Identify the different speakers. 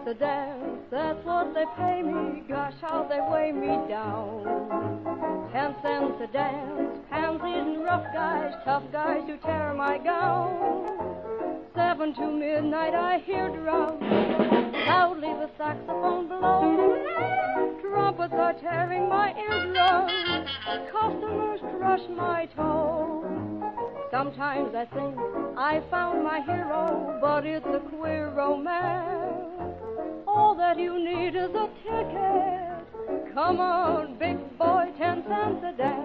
Speaker 1: cents a dance, that's what they pay me. Gosh, how they weigh me down. 10 cents a dance, pansies and rough guys, tough guys who tear my gown. 7 to midnight I hear drums, loudly the saxophone blows. Trumpets are tearing my eardrums, customers crush my toes. Sometimes I think I found my hero, but it's a queer romance. All that you need is a ticket. Come on, big boy, 10 cents a dance.